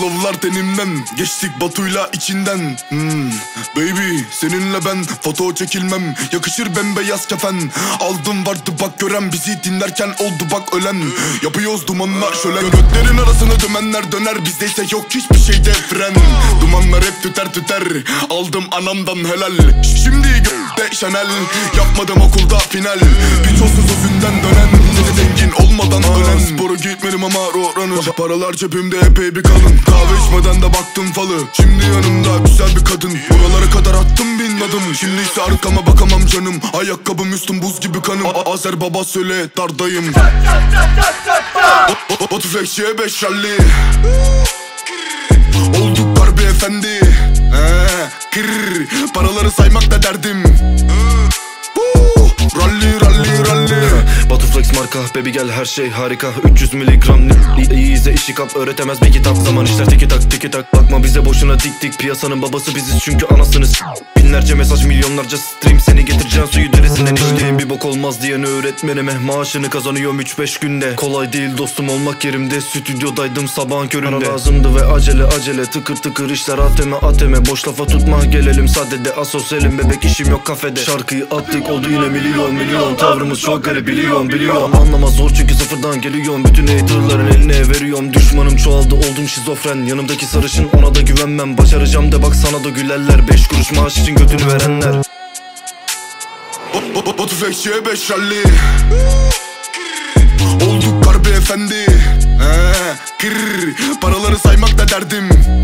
flowlar tenimden, geçtik Batu'yla içinden. Baby seninle ben foto çekilmem, yakışır bembeyaz kefen. Aldım vardı bak gören, bizi dinlerken oldu bak ölen. Yapıyoruz dumanlar şölen, götlerin arasını dümenler döner. Bizdeyse yok hiçbir şeyde fren. Dumanlar hep tüter tüter, aldım anamdan helal. Şimdi de Chanel, yapmadım okulda final. Birçoksuz özünden dönen, zengin olmadan ölen. Spora gitmedim ama roranır, paralar cebimde epey bir kalın. Kahve içmeden de baktım falı, şimdi yanımda güzel bir kadın. Buralara kadar attım bin adım, şimdi ise arkama bakamam canım. Ayakkabım üstüm buz gibi kanım. Azer baba söyle dardayım. Batu Flex'e 5 rally, olduk harbi efendi. Paraları saymak da derdim. Rally rally rally. Batu Flex marka, baby gel her şey harika. 300 miligram iyi izle işi kap, öğretemez bir kitap. Zaman işler tiki tak tiki tak, bakma bize boşuna dik dik. Piyasanın babası biziz çünkü anasını binlerce mesaj, milyonlarca stream. Seni getireceğin suyu deresinden içtiğim bir bok olmaz diyen öğretmenime. Maaşını kazanıyorum 3-5 günde. Kolay değil dostum olmak yerimde, stüdyodaydım sabahın köründe. Para lazımdı ve acele acele, tıkır tıkır işler ateme ateme. Boş lafa tutma gelelim sadede, asosyalim bebek işim yok kafede. Şarkıyı attık oldu yine milyon milyon, tavrımız çok garip biliyorum. Anlamaz zor çünkü sıfırdan geliyorum, bütün haterların eline veriyorum. Düşmanım çoğaldı oldum şizofren, yanımdaki sarışın ona da güvenmem. Başaracağım de bak sana da gülerler, 5 kuruş maaş için götünü verenler. Batu Flex'e 5 rally, olduk harbi efendi. Paraları saymak da derdim.